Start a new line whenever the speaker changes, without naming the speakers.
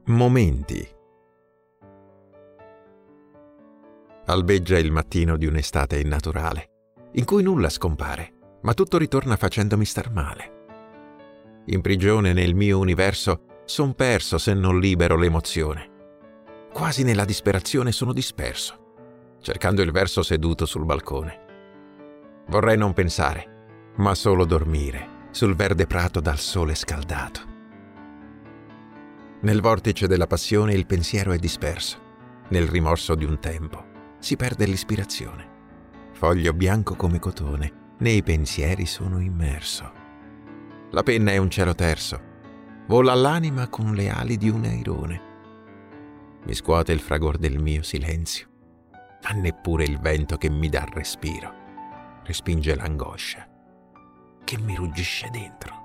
Momenti. Albeggia il mattino di un'estate innaturale, in cui nulla scompare, ma tutto ritorna facendomi star male. In prigione nel mio universo son perso se non libero l'emozione. Quasi nella disperazione sono disperso, cercando il verso seduto sul balcone. Vorrei non pensare, ma solo dormire sul verde prato dal sole scaldato. Nel vortice della passione il pensiero è disperso. Nel rimorso di un tempo si perde l'ispirazione. Foglio bianco come cotone, nei pensieri sono immerso. La penna è un cielo terso, vola l'anima con le ali di un airone. Mi scuote il fragor del mio silenzio, ma neppure il vento che mi dà respiro respinge l'angoscia che mi ruggisce dentro.